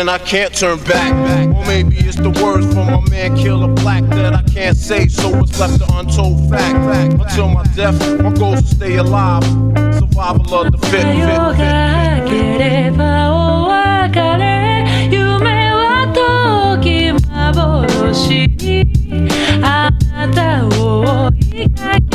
and I can't turn back. Or maybe it's the words from my man Killer Black that I can't say, so it's left an untold fact. Until my death, my goal is to stay alive. Survival of the fit. 夜が明ければお別れ、夢は遠き幻、あなたを追いか